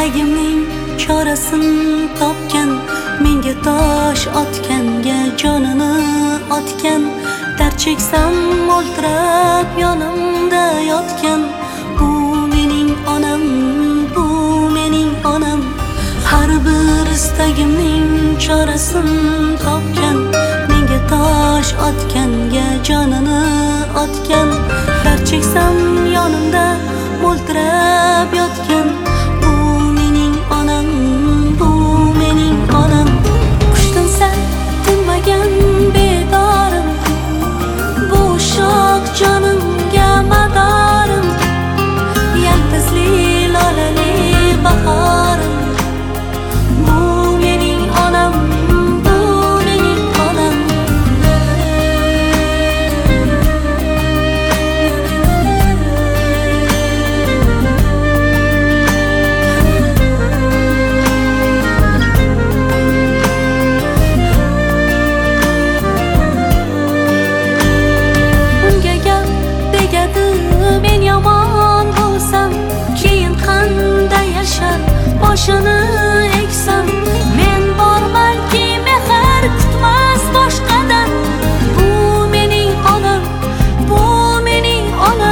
istagimning chorasin topgan, menga tosh otganga jonini otgan, dard cheksam o'ltirab yonimda yotgan. Bu mening onam, bu mening onam. Har bir istagimning chorasin topgan, menga tosh otganga jonini otgan, dard cheksam yonimda o'ltirab yotgan. Bu mening onam, bu mening onam. Qushdan sal tinmagan bedorim, bu shoh jonimga madorim, yaltizli lolali bahorim. Bu mening onam, bu mening onam. Unga gap tegadi, men yomon bo'lsam, keyin qanday yashar boshini eksam. Men bormanki mehr kutmas boshqadan. Bu mening onam, bu mening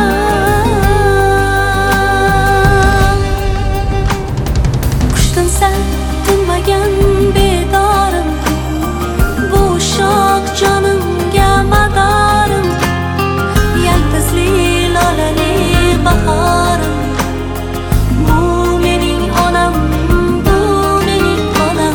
onam. Qushdan sal tinmagan bedorim, bu shoh jonimga madorim, yaltizli lolali bahorim. Bu mening onam, bu mening onam.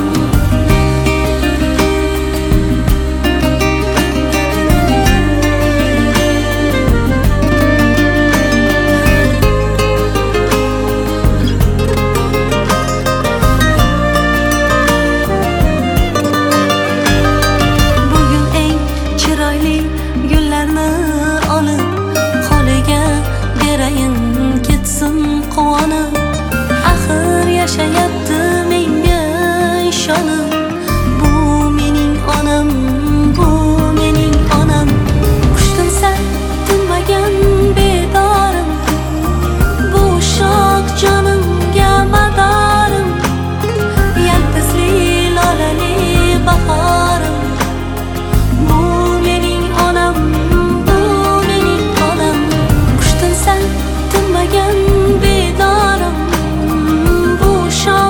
Bugun eng chiroyli gullarni olib, holiga berayin ketsin quvonib. Axir yashayapti menga ishonib. Bu mening onam, bu mening onam. Qushdan sal tinmagan bedorim, bu shoh jonimga madorim, yaltizli lolali bahorim. Bu mening onam, bu mening onam. Qushdan sal tinmagan bedorim, bu shoh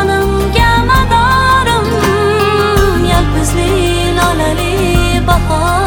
jonimga madorim, yaltizli lolali bahorim.